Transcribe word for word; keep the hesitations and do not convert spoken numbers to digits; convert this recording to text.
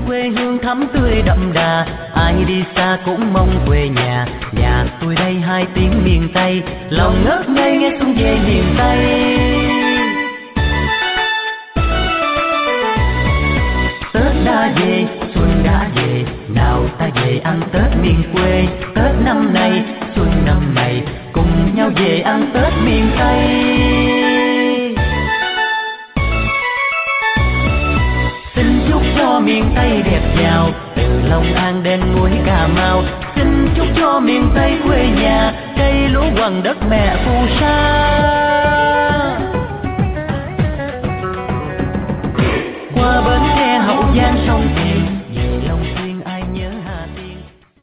quê hương thắm tươi đậm đà, ai đi xa cũng mong quê nhà. Nhà tôi đây hai tiếng miền Tây, lòng ngất ngây nghe xuân về miền Tây. Tết đã về, xuân đã về, nào ta về ăn Tết miền quê. Tết năm nay, xuân năm này, cùng nhau về ăn Tết miền Tây. Xin chúc cho miền Tây đẹp giàu, từ Long An đến núi Cà Mau. Xin chúc cho miền Tây quê nhà, cây lúa quần đất mẹ phù sa.